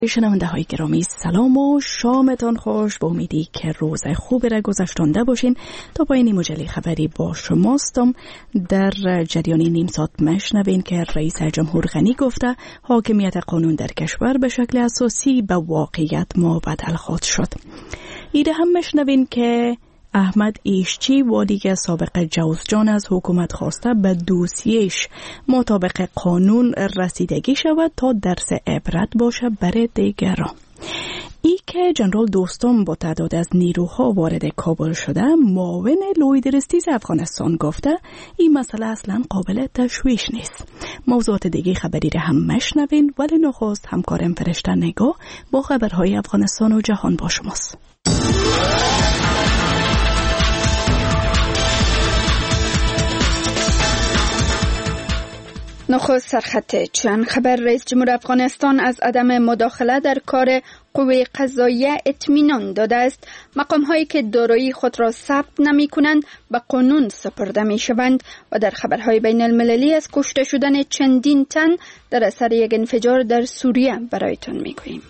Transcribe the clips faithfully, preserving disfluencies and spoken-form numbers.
شنونده های گرامی، سلام و شامتان خوش. با امیدی که روز خوبی را گذشتانده باشین. تا پایین مجله خبری با شماستم. در جریان نیم ساعت مشنوین که رئیس جمهور غنی گفته حاکمیت قانون در کشور به شکل اساسی به واقعیت مبدل خواهد شد. ایده هم مشنوین که احمد ایشچی والی سابق جوزجان از حکومت خواسته به دوسیهش مطابق قانون رسیدگی شود تا درس عبرت باشه برای دیگران. ای که جنرال دوستم با تعداد از نیروها وارد کابل شده، معاون لویدرستیز افغانستان گفته این مسئله اصلا قابل تشویش نیست. موضوعات دیگه خبری را هم مشنوین، ولی نخست همکارم فرشته نگاه با خبرهای افغانستان و جهان با شماست. نخست سرخط چند خبر. رئیس جمهور افغانستان از عدم مداخله در کار قوه قضاییه اطمینان داده است. مقام هایی که دارایی خود را ثبت نمی کنند به قانون سپرده می شوند. و در خبرهای بین المللی از کشته شدن چندین تن در اثر یک انفجار در سوریه برایتان می گوییم.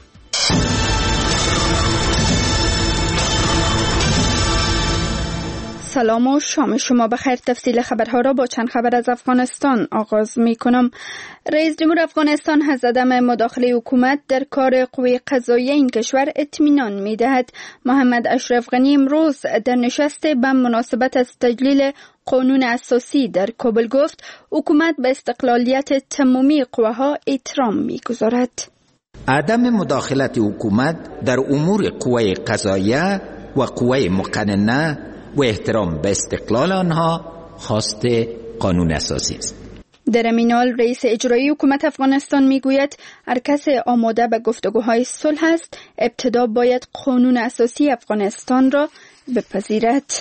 سلام و شام شما بخیر. تفصیل خبرها را با چند خبر از افغانستان آغاز می کنم. رئیس جمهور افغانستان از عدم مداخله حکومت در کار قوه قضاییه این کشور اطمینان می دهد. محمد اشرف غنی امروز در نشست به مناسبت از تجلیل قانون اساسی در کابل گفت حکومت به استقلالیت تمامی قوه ها احترام می گذارد. عدم مداخلت حکومت در امور قوه قضاییه و قوه مقننه و احترام به استقلال آنها خواست قانون اساسی است. در این حال رئیس اجرایی حکومت افغانستان میگوید هر کس آماده به گفتگوهای صلح است ابتدا باید قانون اساسی افغانستان را بپذیرد.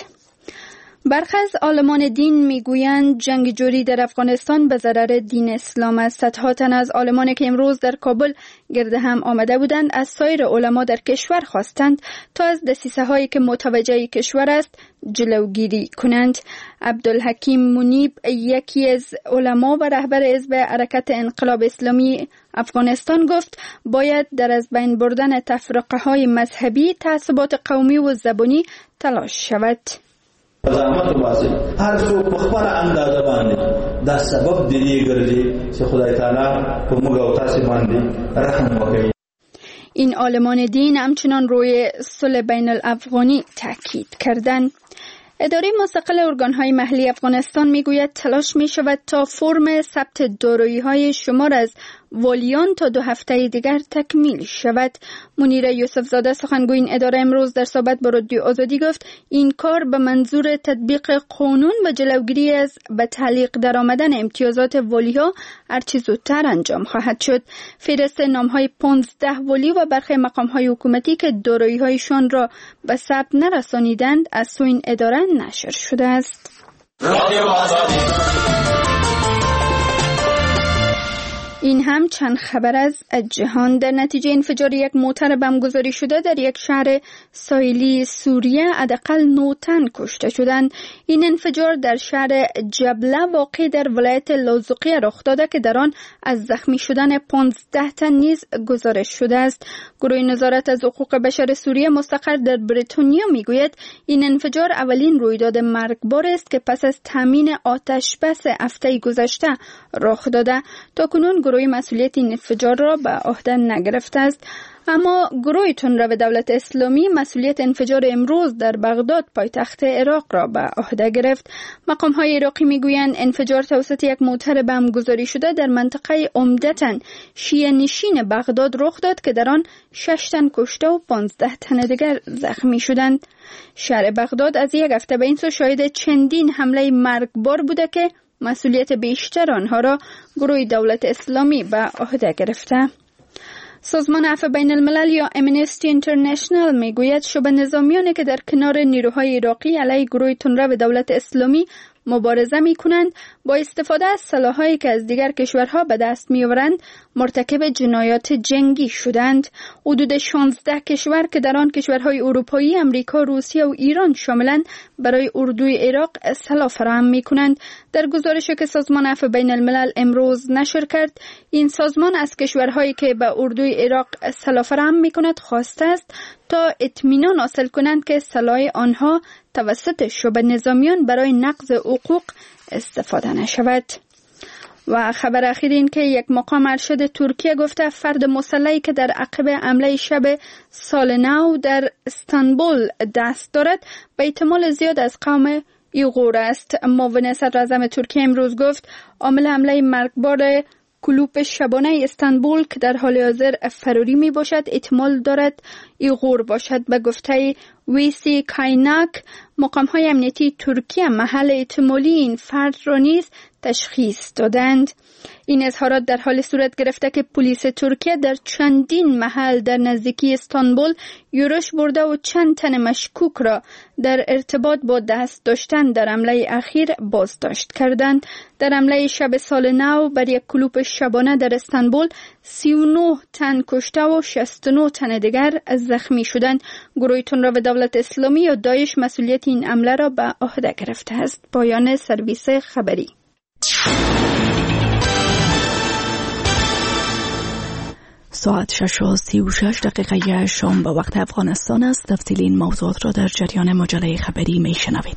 برخی از عالمان دین میگویند جنگ جوری در افغانستان به ضرر دین اسلام است. صدها تن از عالمانی که امروز در کابل گرد هم آمده بودند از سایر علما در کشور خواستند تا از دسیسه هایی که متوجه کشور است جلوگیری کنند. عبدالحکیم منیب یکی از علما و رهبر حزب حرکت انقلاب اسلامی افغانستان گفت باید در از بین بردن تفرقه های مذهبی، تعصبات قومی و زبانی تلاش شود. زحمت واسي هر څوک په خپل اندازه باندې دا سبب دی ګرځي چې خدای تعالی په موږ او تاسو باندې رحم وکړي. این عالمان دین همچنان روی صلح بین الافغانی تاکید کردند. اداره مستقل ارگان‌های محلی افغانستان میگوید تلاش می‌شود تا فرم ثبت دارایی‌های شمار از والیان تا دو هفته دیگر تکمیل شود. منیر یوسف زاده سخنگوی این اداره امروز در صحبت با رادیو آزادی گفت این کار به منظور تطبیق قانون و جلوگیری از به تعلیق درآمدن امتیازات والی‌ها هرچه زودتر انجام خواهد شد. فهرست نام‌های پانزده والی و برخی مقام‌های حکومتی که دارایی‌هایشان را به ثبت نرسانیدند از سوی این اداره نشر شده است. این هم چند خبر از جهان. در نتیجه انفجار یک موتر بمبگذاری شده در یک شهر ساحلی سوریه حداقل نه تن کشته شدند. این انفجار در شهر جبله واقع در ولایت لاذقیه رخ داده که در آن از زخمی شدن پانزده تن نیز گزارش شده است. گروه نظارت از حقوق بشر سوریه مستقر در بریتانیا میگوید این انفجار اولین رویداد مرگبار است که پس از تامین آتش بس هفته گذشته رخ داده. تاکنون گروه مسئولیت این انفجار را به عهده نگرفته است. اما گروه تندرو دولت اسلامی مسئولیت انفجار امروز در بغداد پایتخت عراق را به عهده گرفت. مقام های عراقی میگویند انفجار توسط یک موتر بمبگذاری شده در منطقه عمدتاً شیعه نشین بغداد رخ داد که در آن شش تن کشته و پانزده تن دیگر زخمی شدند. شهر بغداد از یک هفته به این سو شاهد چندین حمله مرگبار بوده که مسئولیت بیشتر آنها را گروه دولت اسلامی به عهده گرفته. سازمان عفو بین الملل یا امنستی اینترنشنال میگوید شبه نظامیانی که در کنار نیروهای عراقی علیه گروه تندرو دولت اسلامی مبارزه می کنند با استفاده از سلاح‌هایی که از دیگر کشورها به دست می آورند مرتکب جنایات جنگی شدند. حدود شانزده کشور که در آن کشورهای اروپایی، امریکا، روسیه و ایران شاملند برای اردوی عراق سلاح فراهم می کنند. در گزارشی که سازمان عفو بین الملل امروز نشر کرد، این سازمان از کشورهایی که به اردوی عراق سلاح فراهم می کند خواسته است تا اطمینان حاصل کنند که سلاح آنها توسط شعبه نظامیان برای نقض حقوق استفاده نشود. و خبر اخیر این که یک مقام ارشد ترکیه گفته فرد مسلحی که در عقب حمله شب سال نو در استانبول دست دارد به احتمال زیاد از قوم ایغور است. معاون صدر اعظم ترکیه امروز گفت عامل حمله مرگبار کلوپ شبانه استانبول که در حال حاضر فراری می باشد احتمال دارد ایغور باشد. به گفته ویسی کایناک، مقام های امنیتی ترکیه محل احتمالی این فرد را نیز تشخیص دادند. این اظهارات در حال صورت گرفته که پلیس ترکیه در چندین محل در نزدیکی استانبول یورش برده و چند تن مشکوک را در ارتباط با دست داشتن در حمله اخیر بازداشت کردند. در حمله شب سال نو بر یک کلوپ شبانه در استانبول سی و نه تن کشته و شصت و نه تن دیگر زخمی شدند. گروه تندرو دولت اسلامی یا داعش مسئولیت این حمله را به عهده گرفته است. پایان سرویس خبری. ساعت شش و سی و شش دقیقه شام به وقت افغانستان است. تفصیل این موضوعات را در جریان مجله خبری می شنوید.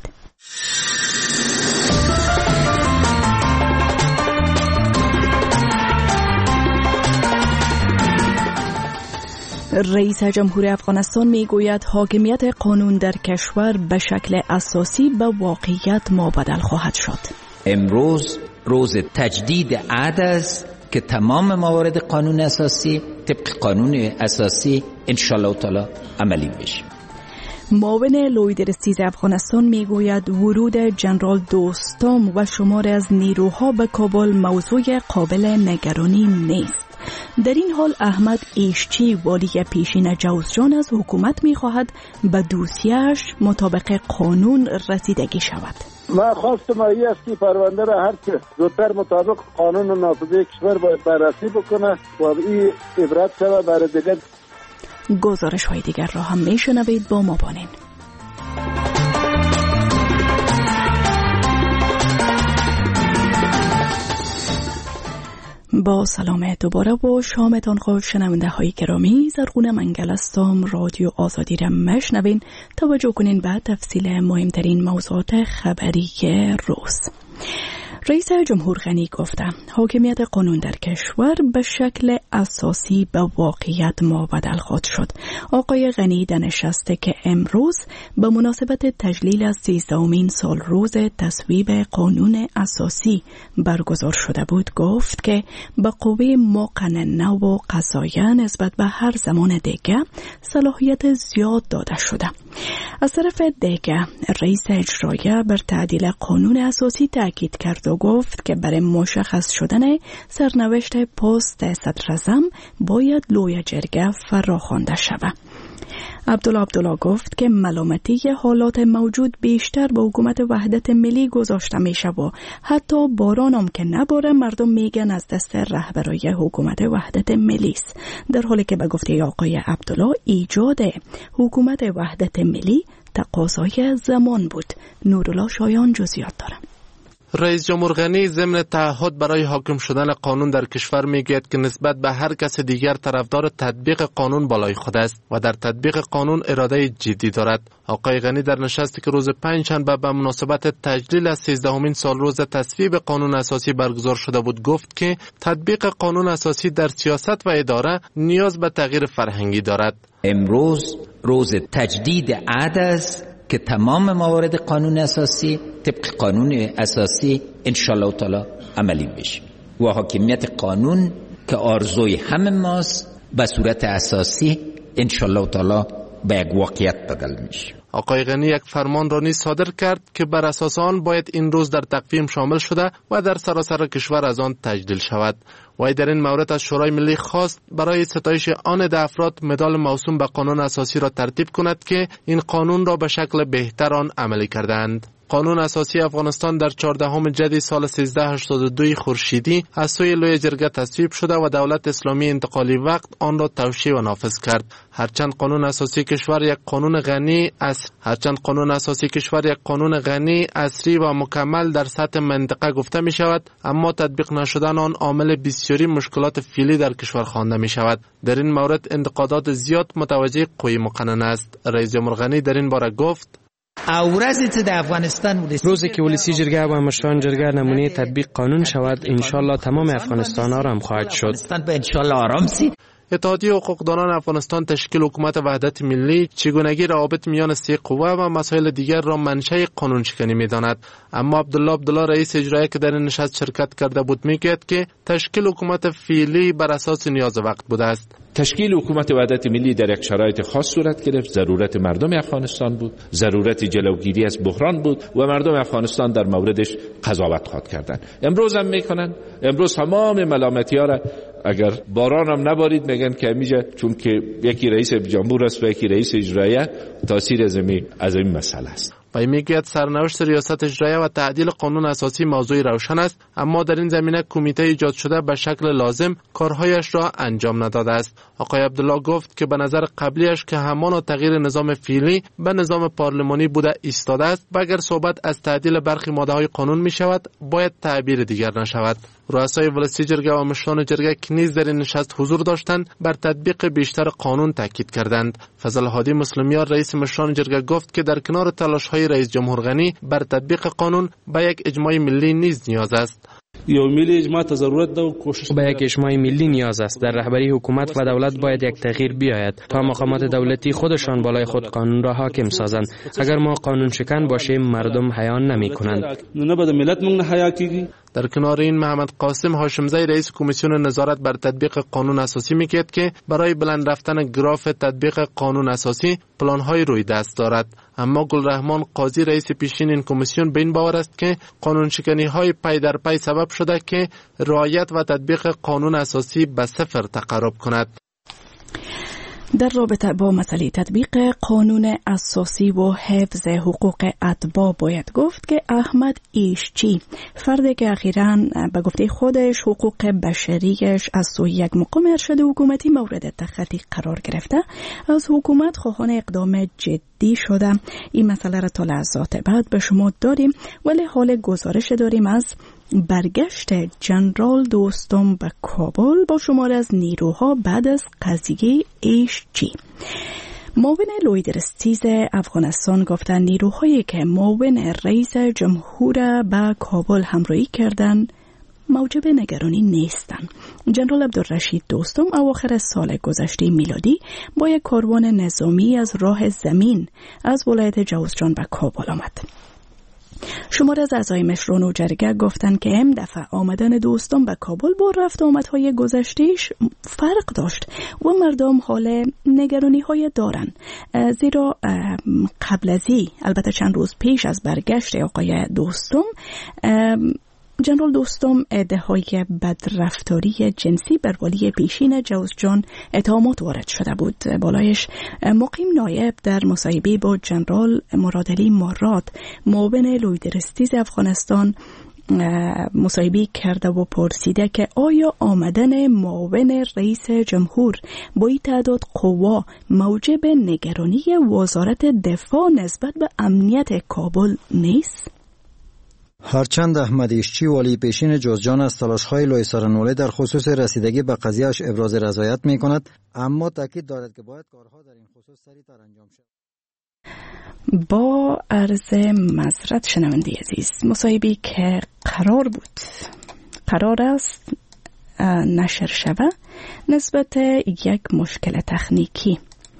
رئیس جمهور افغانستان می گوید حاکمیت قانون در کشور به شکل اساسی به واقعیت مابدل خواهد شد. امروز روز تجدید عهد است که تمام موارد قانون اساسی طبق قانون اساسی انشالله تعالی عملی بشه. معاون لوی درستیز افغانستان میگوید ورود جنرال دوستام و شمار از نیروها به کابل موضوع قابل نگرانی نیست. در این حال احمد ایشچی والی پیشین جوزجان از حکومت میخواهد به دوسیه‌اش مطابق قانون رسیدگی شود. ما خواستم ای است که پرونده را هر چه زودتر مطابق قانون و نافذه کشور باید بررسی بکنه و این عبرت شود برای دیگر. گزارش های دیگر را هم میشنوید، با ما بانین. با سلام دوباره و شامتان خوش شنونده های گرامی. زرغون منگل هستم. رادیو آزادی را مشنوین. توجه کنین به تفصیل مهمترین موضوعات خبری روز. رئیس جمهور غنی گفته حاکمیت قانون در کشور به شکل اساسی به واقعیت مابدل خواهد شد. آقای غنی در نشستی که امروز به مناسبت تجلیل از سیزدهمین سال روز تصویب قانون اساسی برگزار شده بود گفت که به قوه مقننه و قضاییه نسبت به هر زمان دیگه صلاحیت زیاد داده شده. از طرف دیگه رئیس اجرایی بر تعدیل قانون اساسی تاکید کرد و گفت که برای مشخص شدن سرنوشت پست صدر اعظم باید لوی جرگه فراخوانده شود. عبدالله عبدالله گفت که ملامتی حالات موجود بیشتر به حکومت وحدت ملی گذاشته میشه و حتی بارانم که نباره مردم میگن از دست رهبرای حکومت وحدت ملی است، در حالی که به گفته آقای عبدالله ایجاد حکومت وحدت ملی تقاضای زمان بود. نورالله شایان جزئیات داره. رئیس جمهور غنی ضمن تعهد برای حاکم شدن قانون در کشور میگوید که نسبت به هر کس دیگر طرفدار تطبیق قانون بالای خود است و در تطبیق قانون اراده جدی دارد. آقای غنی در نشستی که روز پنجشنبه به مناسبت تجلیل از سیزدهمین سال روز تصویب قانون اساسی برگزار شده بود گفت که تطبیق قانون اساسی در سیاست و اداره نیاز به تغییر فرهنگی دارد. امروز روز تجدید عهد است که تمام موارد قانون اساسی طبق قانون اساسی انشالله تعالی عملی بشه و حاکمیت قانون که آرزوی همه ماست به صورت اساسی انشالله تعالی به یک واقعیت بدل میشه. آقای غنی یک فرمان را نیز صادر کرد که بر اساس آن باید این روز در تقویم شامل شده و در سراسر کشور از آن تجلیل شود. وی در این مورد از شورای ملی خواست برای ستایش آن ده افراد مدال موسوم به قانون اساسی را ترتیب کند که این قانون را به شکل بهتر آن عملی کردند. قانون اساسی افغانستان در چهاردهم جدی سال سیزده هشتاد و دو خورشیدی از سوی لوی جرگه تصویب شده و دولت اسلامی انتقالی وقت آن را توشیح و نافذ کرد. هرچند قانون اساسی کشور یک قانون غنی از هرچند قانون اساسی کشور یک قانون غنی، عصری و مکمل در سطح منطقه گفته می شود، اما تطبیق نشدن آن عامل بسیاری مشکلات فعلی در کشور خوانده می شود. در این مورد انتقادات زیاد متوجه قوی مقننه است. رئیس جمهور غنی در این باره گفت: روزی که ولسی جرگه و مشران جرگه نمونه تطبیق قانون شود، انشالله تمام افغانستان آرام خواهد شد. اتحادیه حقوقدانان افغانستان تشکیل حکومت وحدت ملی چگونگی روابط میان سه قوه و مسائل دیگر را منشأ قانون شکنی می‌داند. اما عبدالله عبدالله رئیس اجرایی که در این نشست شرکت کرده بود میگوید که تشکیل حکومت فعلی بر اساس نیاز وقت بوده است. تشکیل حکومت وحدت ملی در یک شرایط خاص صورت گرفت. ضرورت مردم افغانستان بود، ضرورت جلوگیری از بحران بود و مردم افغانستان در موردش قضاوت خواهد کردند. امروز هم میکنن. امروز تمام ملامتی‌ها را اگر باران هم نبارید میگن که میجه چون که یکی رئیس جمهور است و یکی رئیس اجرایی، تاثیر از این از این مسئله است. و میگوید سرنوشت ریاست اجرایی و تعدیل قانون اساسی موضوع روشن است، اما در این زمینه کمیته ایجاد شده به شکل لازم کارهایش را انجام نداده است. آقای عبدالله گفت که به نظر قبلیش که همان تغییر نظام فعلی به نظام پارلمانی بوده ایستاده است و اگر صحبت از تعدیل برخی ماده‌های قانون می شود باید تعبیر دیگر نشود. رؤسای ولسی جرگه و مشران جرگه که نیز در این نشست حضور داشتند بر تطبیق بیشتر قانون تاکید کردند. فضل هادی مسلمیار رئیس مشران جرگه گفت که در کنار تلاش‌های رئیس جمهور غنی بر تطبیق قانون به یک اجماع ملی نیز نیاز است. یو ملی اجماع ته ضرورت ده و کوشش به یک اجماع ملی نیاز است. در رهبری حکومت و دولت باید یک تغییر بیاید تا مقامات دولتی خودشان بالای خود قانون را حاکم سازند. اگر ما قانون شکن باشیم مردم حیا نمی‌کنند. نه به ملت موږ نه حیا کیږي. در کنار این محمد قاسم هاشمزی رئیس کمیسیون نظارت بر تطبیق قانون اساسی میگوید که برای بلند رفتن گراف تطبیق قانون اساسی پلان‌های روی دست دارد. اما گلرحمان قاضی رئیس پیشین این کمیسیون به این باور است که قانون شکنی‌های پی در پی سبب شده که رعایت و تطبیق قانون اساسی به صفر تقرب کند. در رابطه با مسئله تطبیق قانون اساسی و حفظ حقوق اتباع باید گفت که احمد ایشچی، فردی که اخیراً به گفته خودش حقوق بشریش از سوی یک مقام ارشد حکومتی مورد تخطی قرار گرفته، از حکومت خواهان اقدام جدی شده. این مسئله را تا لحظات بعد به شما داریم، ولی حال گزارش داریم از برگشت جنرال دوستم به کابل با شمار از نیروها بعد از قضیه ایشچی. معاون لویدرستیز افغانستان گفتن نیروهایی که معاون رئیس جمهور به کابل همراهی کردند موجب نگرانی نیستند. جنرال عبدالرشید دوستم اواخر سال گذشته میلادی با یک کاروان نظامی از راه زمین از ولایت جوزجان به کابل آمد. شمار از اعضای مشران و جرگه گفتند که این دفعه آمدن دوستان به کابل با رفت آمدهای گذشتهش فرق داشت و مردم حال نگرانی های دارن، زیرا قبل از این البته چند روز پیش از برگشت آقای دوستم جنرال دوستم ادعاهای بدرفتاری جنسی بر والی پیشین جوزجان اتهامات وارد شده بود. بالایش مقیم نایب در مصاحبه با جنرال مرادعلی مراد معاون لویدرستیز افغانستان مصاحبه کرده و پرسیده که آیا آمدن معاون رئیس جمهور با این تعداد قوا موجب نگرانی وزارت دفاع نسبت به امنیت کابل نیست؟ هرچند احمد ایشچی والی پیشین جوزجان از تلاش‌های لوی سرنوله در خصوص رسیدگی به قضیه‌اش ابراز رضایت می‌کند، اما تاکید دارد که باید کارها در این خصوص سریع‌تر انجام شود. با عرض معذرت شنونده عزیز، مصاحبه‌ای که قرار بود قرار است نشر شود نسبت یک مشکل تکنیکی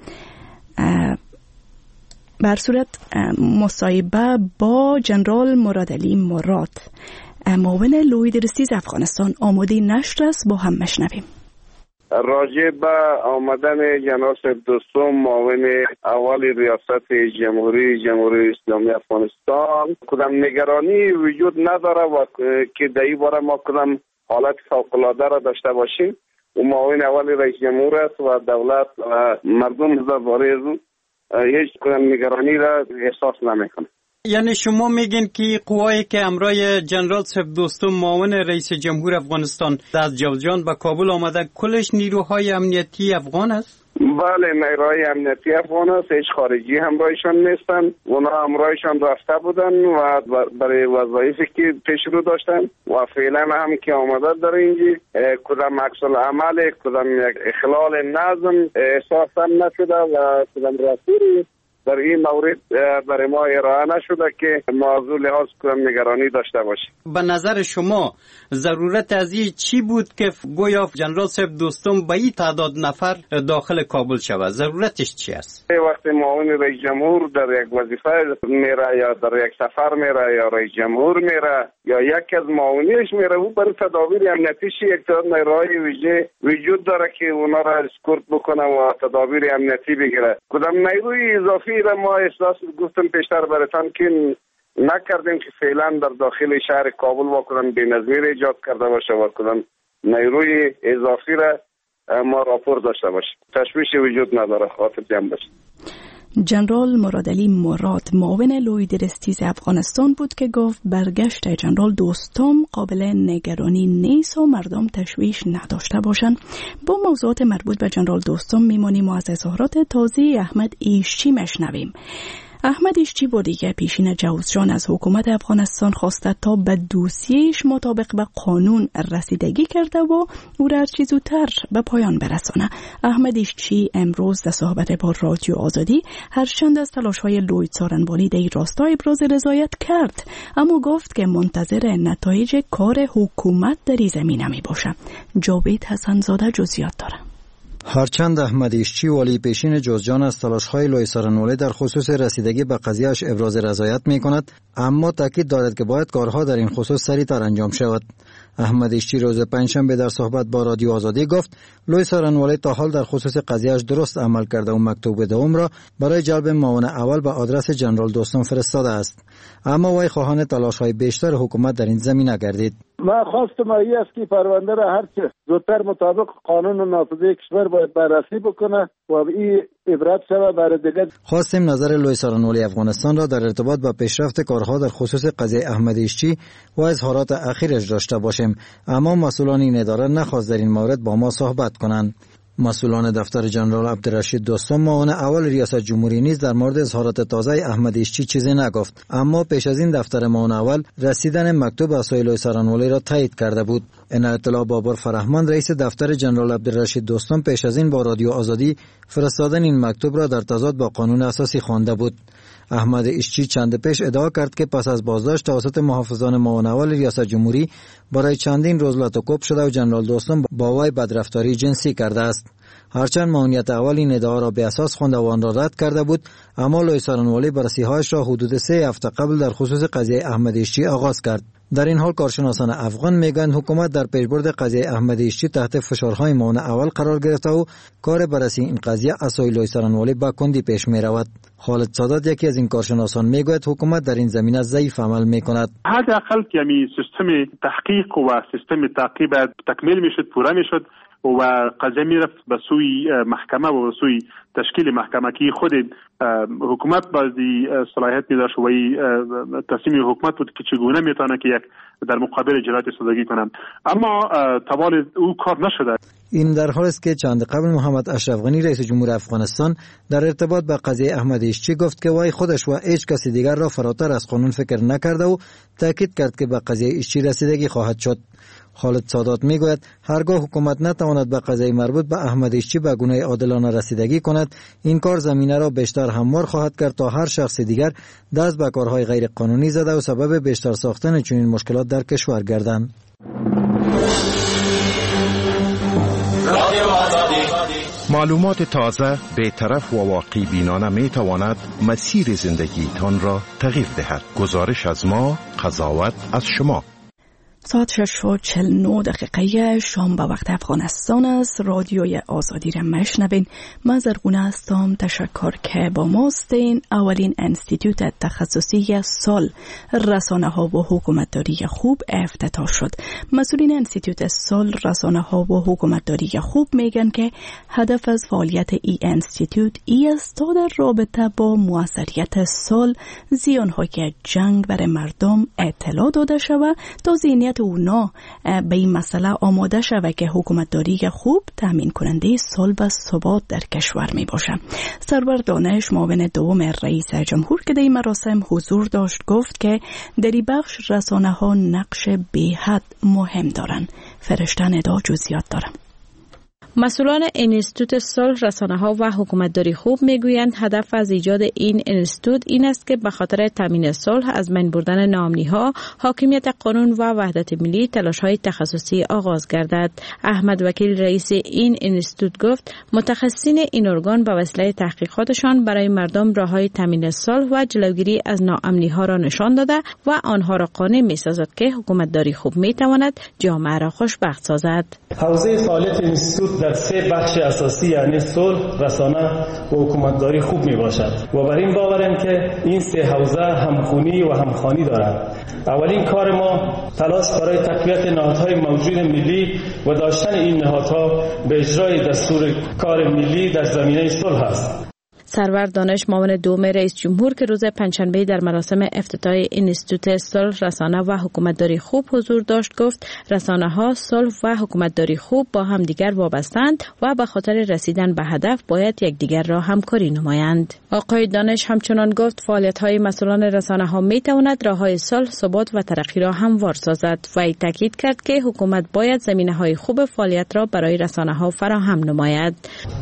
بر صورت مصاحبه با جنرال مرادعلی مراد معاون لویدرستیز افغانستان آماده نشر است، با هم مشنویم. راجع به آمدن جناب دوستم معاون اول ریاست جمهوری جمهوری اسلامی افغانستان کدام نگرانی وجود نداره و که در این باره ما کدام حالت فوق‌العاده را داشته باشیم. و معاون اول رئیس جمهور است و دولت و مردم درباره هیچ کدام نگرانی را احساس نمیکنه. یعنی شما میگین که قوایی که همراه جنرال صاحب دوستم معاون رئیس جمهور افغانستان از جوزجان به کابل آمده کلش نیروهای امنیتی افغان است؟ بله، نیروهای امنیتی افغان است، هیچ خارجی همراهشان نیستن. اونا همراهشان رفته بودن و برای وظایفی که پیش رو داشتن و فعلا هم که آمده در اینجا کدام عکس العمل کدام یک اخلال نظم احساس هم نشده و کدام رسولی در این مورد برای ما ارائه نشده که موضوع لحاظ کنم نگرانی داشته باشیم. به نظر شما ضرورت از این چی بود که گویا جنرال صاحب دوستم به این تعداد نفر داخل کابل شود؟ ضرورتش چی است؟ وقتی معاون رئیس جمهور در یک وظیفه میره یا در یک سفر میره یا رئیس جمهور میره یا یکی از معاونیش میره، او برای تدابیر امنیتیش یک تعداد نیروهای ویژه وجود داره که اونا را اسکورت بکنه و تدابیر امنیتی بگیره. کدام نیروی اضافی را ما احساس گفتم پیشتر براتون که نکردیم که فعلا در داخل شهر کابل با کدام بی‌نظمی ایجاد کرده باشه و کدام نیروی اضافی را ما راپور داشته باشیم. تشویشی وجود نداره، خاطر جمع باشه. جنرال مرادعلی مراد معاون لوی درستیز افغانستان بود که گفت برگشت جنرال دوستم قابل نگرانی نیست و مردم تشویش نداشته باشند. با موضوعات مربوط به جنرال دوستم میمانیم و از اظهارات تازه احمد ایشچی مشنویم. احمد ایشچی با دیگه پیشین جوزجان از حکومت افغانستان خواسته تا به دوسیهش مطابق به قانون رسیدگی کرده و او را هر چه زودتر به پایان برسانه. احمد ایشچی امروز در صحبت با رادیو آزادی هرچند از تلاش‌های لوید سارنبالی در این راستا ابراز رضایت کرد، اما گفت که منتظر نتایج کار حکومت در این زمینه می باشه. جاوید حسن‌زاده جزئیات داره. هرچند احمد ایشچی والی پیشین جوزجان از تلاش‌های لوی سارنولی در خصوص رسیدگی به قضیه‌اش ابراز رضایت می‌کند، اما تاکید دارد که باید کارها در این خصوص سریعتر انجام شود. احمد ایشچی روز پنجشنبه در صحبت با رادیو آزادی گفت لوی سارنولی تا حال در خصوص قضیه‌اش درست عمل کرده و مکتوب دوم را برای جلب معاون اول به آدرس جنرال دوستم فرستاده است، اما وی خواهان تلاش‌های بیشتر حکومت در این زمینه گردید. ما خواستم ای است که پرونده را هر چه زودتر مطابق قانون و نافذه کشور باید بررسی بکنه و این عبرت شود برای دیگر. خواستیم نظر لوی سارنولی افغانستان را در ارتباط با پیشرفت کارها در خصوص قضیه احمد ایشچی و اظهارات اخیرش داشته باشیم، اما مسئولان این اداره نخواست در این مورد با ما صحبت کنند. مسئولان دفتر جنرال عبدالرشید دوستم معاون اول ریاست جمهوری نیز در مورد اظهارات تازه احمد ایشچی چیزی نگفت، اما پیش از این دفتر معاون اول رسیدن مکتوب از لوی سارنولی را تایید کرده بود. این اطلاع بابر فرهمند رئیس دفتر جنرال عبدالرشید دوستم پیش از این با رادیو آزادی فرستادن این مکتوب را در تضاد با قانون اساسی خوانده بود. احمد ایشچی چند پیش ادعا کرد که پس از بازداشت توسط محافظان معاون اول ریاست جمهوری برای چندین روز لاتوکوب شده و جنرال دوستم با وی بدرفتاری جنسی کرده است. هرچند معاونیت اول این ادعا را به اساس خوانده و آن را رد کرده بود، اما لوی سارنولی بررسی‌هایش را حدود سه هفته قبل در خصوص قضیه احمد ایشچی آغاز کرد. در این حال کارشناسان افغان میگن حکومت در پیشبرد قضیه احمد ایشچی تحت فشارهای معاون اول قرار گرفته و کار بررسی این قضیه از لوی سارنولی با کندی پیش می رود. خالد سادات یکی از این کارشناسان میگوید حکومت در این زمینه ضعیف عمل میکند. حداقل یعنی سیستم تحقیق و سیستم تعقیب تکمیل میشد، پورا میشد و قضیه میرفت به سوی محکمه و به سوی تشکیل محکمه که خود حکومت بازی صلاحیت میداشت و تصمیم حکومت بود که چگونه میتونه که یک در مقابل جنایت صداگی کنند، اما توان او کار نشده. این در حالی است که چند قبل محمد اشرف غنی رئیس جمهور افغانستان در ارتباط با قضیه احمد ایشچی گفت که وی خودش و هیچ کسی دیگر را فراتر از قانون فکر نکرده و تاکید کرد که به قضیه ایشچی رسیدگی خواهد شد. خالد سادات میگوید هرگاه حکومت نتواند به قضیه مربوط به احمد ایشچی به گونه عادلانه رسیدگی کند، این کار زمینه را بیشتر هموار خواهد کرد تا هر شخص دیگر دست به کارهای غیر قانونی زده و سبب بیشتر ساختن چنین مشکلات در کشور گردند. معلومات تازه، بی‌طرف و واقعی بینانه می تواند مسیر زندگی تان را تغییر دهد. گزارش از ما، قضاوت از شما. ساعت شش و چهل و نه دقیقه شام به وقت افغانستان است. رادیوی آزادی را مشنوین. من زرگونه هستم. تشکر که با ماستین. اولین انستیتوت تخصصی سال رسانه ها و حکومتداری خوب افتتاح شد. مسئولین انستیتوت سال رسانه ها و حکومتداری خوب میگن که هدف از فعالیت ای انستیتوت ای است تا در رابطه با موثریت سال زیانهای جنگ بر مردم اطلاع داده شود تا ذهنیت اونا به این مسئله آماده شود که حکومتداری خوب تامین کننده صلح و ثبات در کشور می باشه. سرور دانش معاون دوم رئیس جمهور که در این مراسم حضور داشت گفت که در این بخش رسانه ها نقش بی‌حد مهم دارند. فرشته ندا جزئیات دارم. مسئولان انستیتوت صلح رسانه‌ها و حکومتداری خوب میگویند هدف از ایجاد این انستیتوت این است که به خاطر تامین صلح از بین بردن ناامنی‌ها، حاکمیت قانون و وحدت ملی تلاش‌های تخصصی آغاز گردد. احمد وکیل رئیس این انستیتوت گفت متخصصین این ارگان به وسیله تحقیقاتشان برای مردم راه‌های تامین صلح و جلوگیری از ناامنی‌ها را نشان داده و آنها را قانع می‌سازد که حکومتداری خوب می‌تواند جامعه را خوشبخت سازد. حوزه فعالیت انستیتوت در سه بخش اساسی یعنی صلح، رسانه و حکومتداری خوب می باشد و بر این باورم که این سه حوزه همخونی و همخوانی دارند. اولین کار ما تلاش برای تقویت نهادهای موجود ملی و داشتن این نهادها به اجرای دستور کار ملی در زمینه صلح است. سرور دانش معاون دوم رئیس جمهور که روز پنجشنبه در مراسم افتتاح انستیتوت صلح رسانه و حکومتداری خوب حضور داشت گفت رسانه ها صلح و حکومتداری خوب با هم دیگر وابستند و به خاطر رسیدن به هدف باید یکدیگر را همکاری نمایند. آقای دانش همچنان گفت فعالیت های مسئولان رسانه ها می تواند راه های صلح، ثبات و ترقی را هموار سازد و ای تاکید کرد که حکومت باید زمینه های خوب فعالیت را برای رسانه ها فراهم نماید.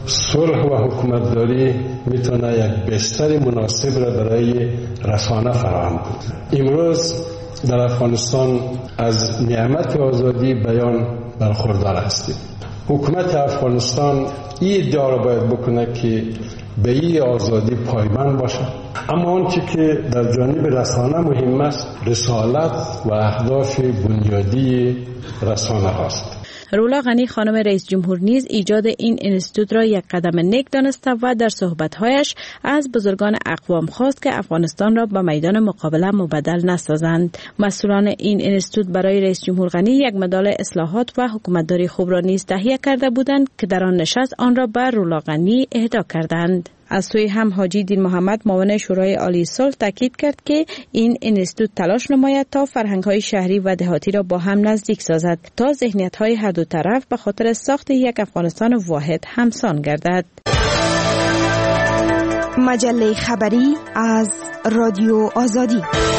صلح و حکومتداری میتونه یک بستر مناسب را برای رسانه فراهم کند. امروز در افغانستان از نعمت آزادی بیان برخوردار هستیم. حکومت افغانستان این ادعا را باید بکنه که به این آزادی پایبند باشه، اما آنچه که در جانب رسانه مهم است رسالت و اهداف بنیادی رسانه هاست. رولا غنی خانم رئیس جمهور نیز ایجاد این انستیتوت را یک قدم نیک دانسته و در صحبت‌هایش از بزرگان اقوام خواست که افغانستان را به میدان مقابله مبدل نسازند. مسئولان این انستیتوت برای رئیس جمهور غنی یک مدال اصلاحات و حکومتداری خوب را نیز تهیه کرده بودند که در آن نشست آن را به رولا غنی اهدا کردند. از سوی هم حاجی دین محمد معاون شورای عالی صلح تاکید کرد که این انستیتوت تلاش نماید تا فرهنگ‌های شهری و دهاتی را با هم نزدیک سازد تا ذهنیت‌های هر دو طرف به خاطر ساخت یک افغانستان واحد همسان گردد. مجله خبری از رادیو آزادی.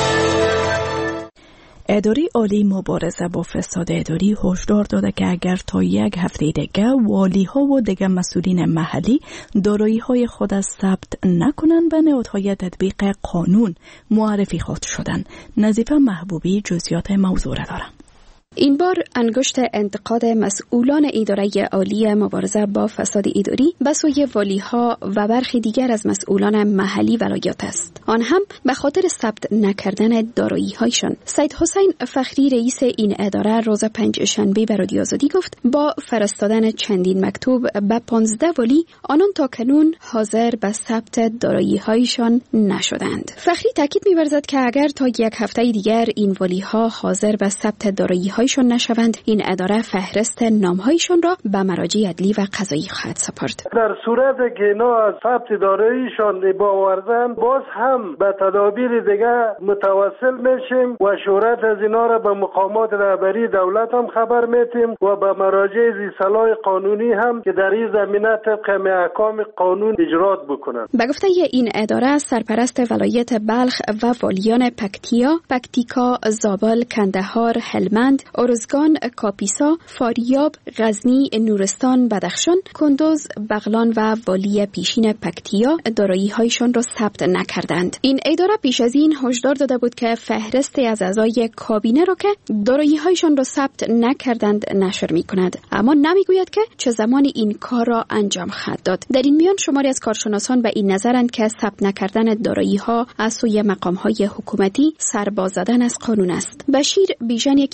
اداره عالی مبارزه با فساد اداری هشدار داده که اگر تا یک هفته دیگه والی ها و دیگر مسئولین محلی دارایی های خود از ثبت نکنند به نهادهای تطبیق قانون معرفی خواهد شدند. نظیفه محبوبی جزئیات موضوع را دارد. این بار انگشت انتقاد مسئولان اداره عالی مبارزه با فساد اداری به سوی والی‌ها و برخی دیگر از مسئولان محلی ولایات است. آن هم به خاطر ثبت نکردن دارایی‌هایشان. سید حسین فخری رئیس این اداره روز پنجشنبه به رادیو آزادی گفت با فرستادن چندین مکتوب به پانزده والی آنان تاکنون حاضر به ثبت دارایی‌هایشان نشدند. فخری تاکید می‌ورزد که اگر تا یک هفته دیگر این والی‌ها حاضر به ثبت دارایی‌ها شون نشوند این اداره فهرست نامهایشان را به مراجع عدلی و قضایی خواهد سپرد. در صورت که اینا از ثبت داراییشان باوردن باز هم به تدابیر دیگه متوسل میشیم و شورت از اینا را به مقامات رهبری دولت هم خبر میتیم و به مراجع ذی صلاح قانونی هم که در این زمینه طبق احکام قانون اجرات بکنند. به گفته این اداره سرپرست ولایت بلخ و والیان پکتیا، پکتیکا، زابل، کندهار، هلمند، ارزگان، کاپیسا، فاریاب، غزنی، نورستان، بدخشان، کندوز، بغلان و والی پیشین پکتیا دارایی‌هایشان را ثبت نکردند. این اداره پیش از این هشدار داده بود که فهرست از اعضای کابینه را که دارایی‌هایشان را ثبت نکردند نشر می‌کند، اما نمی‌گوید که چه زمانی این کار را انجام خواهد داد. در این میان شماری از کارشناسان به این نظرند که ثبت نکردن دارایی‌ها از سوی مقام‌های حکومتی سرباز زدن از قانون است. بشیر بیژن یکی از این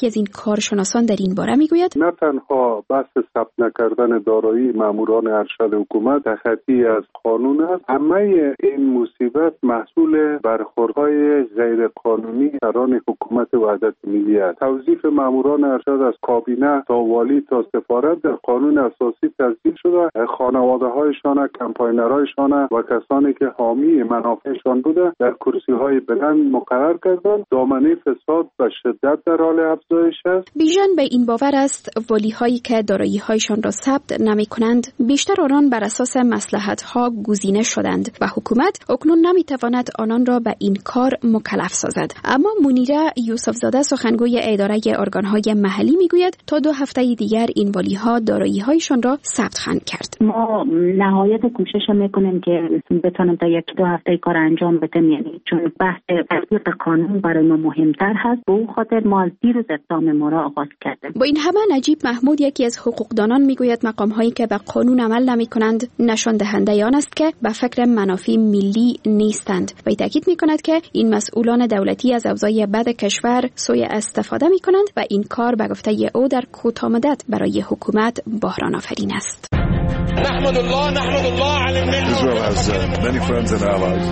کارشناسان در این باره میگوید نه تنها بحث ثبت نکردن دارایی ماموران ارشد حکومت تخطی از قانون است، همه این مصیبت محصول برخوردهای غیر قانونی سران حکومت وحدت ملی است. توظیف ماموران ارشد از کابینه تا والی تا سفارت در قانون اساسی تصدیق شده. خانواده‌هایشان، کمپاینرهایشان و کسانی که حامی منافعشان بوده در کرسی‌های بلند مقرر کردند. دامنه فساد و شدت در حال افزایش است. بیژن به این باور است ولی‌هایی که دارایی‌هایشان را ثبت نمی‌کنند بیشتر آنان بر اساس مصلحت‌ها گزینه شدند و حکومت اکنون نمی‌تواند آنان را به این کار مکلف سازد. اما منیره یوسف زاده سخنگوی اداره ارگان‌های محلی میگوید تا دو هفته دیگر این ولی‌ها دارایی‌هایشان را ثبت خواهند کرد. ما نهایت کوشش می‌کنیم که بتونیم تا یک دو هفته کار انجام بدیم، یعنی چون بحث تطبیق قانون برای ما مهمتر هست، به اون خاطر ما از دیروز اقدام ما را آغاز کردیم. با این همه نجیب محمود یکی از حقوقدانان میگوید مقام‌هایی که به قانون عمل نمی‌کنند نشان دهنده آن است که به فکر منافع ملی نیستند و تاکید می‌کند که این مسئولان دولتی از اوضاع بد کشور سوء استفاده می‌کنند و این کار به گفته او در کوتاه مدت برای حکومت بحران آفرین است. نحمد الله نحمد الله على النعمة. Israel has uh, many friends and allies.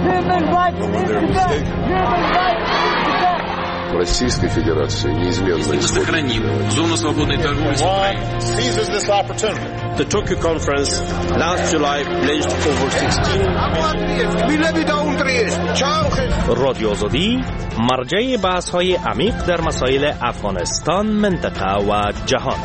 Российской Федерации неизменно сохраним зону свободной торговли с Украиной. seizes this opportunity. The Tokyo conference last July pledged over sixteen رادیو آزادی مرجع بحث‌های عمیق در مسائل افغانستان، منطقه و جهان.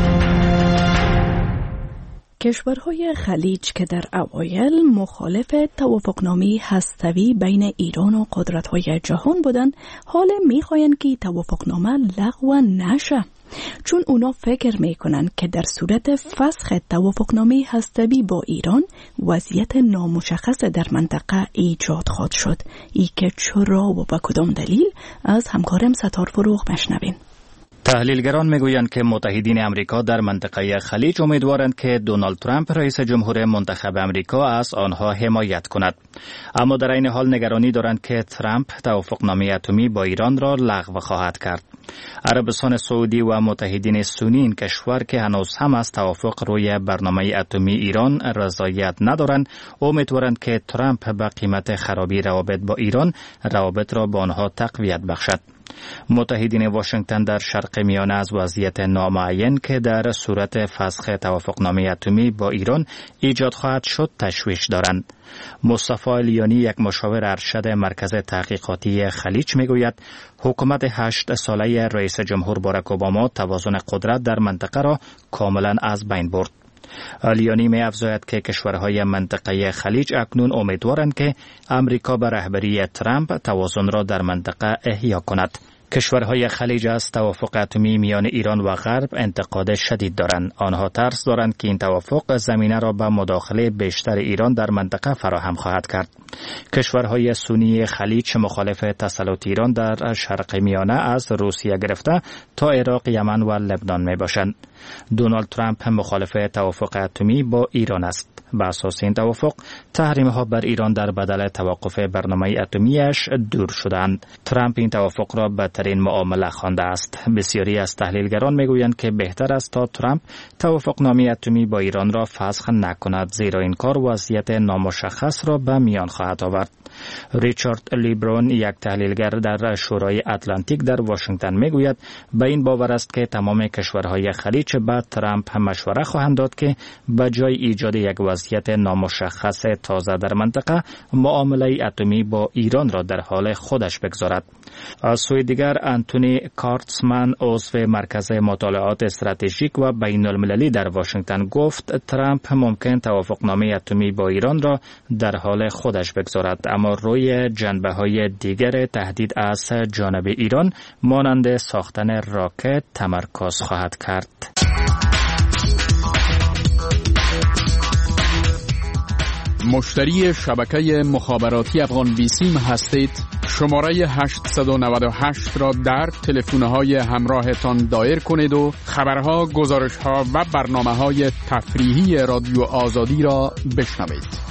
کشورهای خلیج که در اوایل مخالف توافقنامه هسته‌ای بین ایران و قدرت‌های جهان بودند، حال می‌خواهند که توافقنامه لغو نشه، چون اونا فکر میکنن که در صورت فسخ توافقنامه هسته‌ای با ایران وضعیت نامشخص در منطقه ایجاد خواهد شد. ای که چرا و به کدام دلیل از همکارم ستار فروغ بشنوین. تحلیلگران میگویند که متحدین امریکا در منطقه خلیج امیدوارند که دونالد ترامپ رئیس جمهور منتخب امریکا از آنها حمایت کند، اما در این حال نگرانی دارند که ترامپ توافقنامه اتمی با ایران را لغو خواهد کرد. عربستان سعودی و متحدین سنی این کشور که هنوز هم از توافق روی برنامه اتمی ایران رضایت ندارند، امیدوارند که ترامپ به قیمت خرابی روابط با ایران روابط را با آنها تقویت بخشد. متحدین واشنگتن در شرق میانه از وضعیت نامعین که در صورت فسخ توافقنامه اتمی با ایران ایجاد خواهد شد تشویش دارند. مصطفی الیانی، یک مشاور ارشد مرکز تحقیقاتی خلیج، میگوید حکومت هشت ساله رئیس جمهور باراک اوباما توازن قدرت در منطقه را کاملا از بین برد. الیانی می افزاید که کشورهای منطقه خلیج اکنون امیدوارند که امریکا به رهبری ترامپ توازن را در منطقه احیا کند. کشورهای خلیج از توافق اتمی میان ایران و غرب انتقاد شدید دارند. آنها ترس دارند که این توافق زمینه را به مداخله بیشتر ایران در منطقه فراهم خواهد کرد. کشورهای سنی خلیج مخالف تسلط ایران در شرق میانه از روسیه گرفته تا عراق، یمن و لبنان می باشند. دونالد ترامپ مخالف توافق اتمی با ایران است. به اساس این توافق تحریم‌ها بر ایران در بدل توقف برنامه اتمیش دور شدند. ترامپ این توافق را بدترین معامله خوانده است. بسیاری از تحلیلگران میگویند که بهتر است تا ترامپ توافقنامه اتمی با ایران را فسخ نکند، زیرا این کار وضعیت نامشخص را به میان خواهد آورد. ریچارد لیبرون، یک تحلیلگر در شورای اتلانتیک در واشنگتن، میگوید به این باور است که تمام کشورهای خلیج با ترامپ مشوره خواهند داد که به جای ایجاد یک وضعیت نامشخص تازه در منطقه، معامله اتمی با ایران را در حال خودش بگذارد. از سوی دیگر انتونی کارتسمن، عضو مرکز مطالعات استراتژیک و بین المللی در واشنگتن، گفت ترامپ ممکن توافقنامه اتمی با ایران را در حال خودش بگذارد، اما روی جنبه‌های دیگر تهدید از جانب ایران مانند ساختن راکت تمرکز خواهد کرد. مشتری شبکه مخابراتی افغان بیسیم هستید؟ شماره هشت نه هشت را در تلفن‌های همراهتان دایر کنید و خبرها، گزارش‌ها و برنامه‌های تفریحی رادیو آزادی را بشنوید.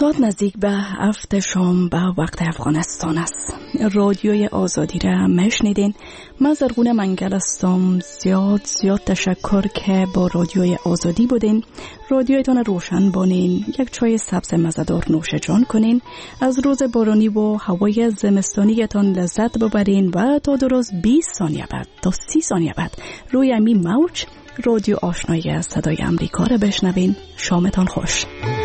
ساعت نزدیک به هفت شام به وقت افغانستان است. رادیوی آزادی را مشنیدین. من زرغون منگل هستم. زیاد زیاد تشکر که با رادیوی آزادی بودین. رادیویتان روشن بانین، یک چای سبز مزه‌دار نوش جان کنین، از روز بارانی و هوای زمستانیتان لذت ببرین و تا درست بیست ثانیه بعد تا سی ثانیه بعد روی امی موج رادیو آشنایی از صدای امریکا را بشنوین. شامتان خوش.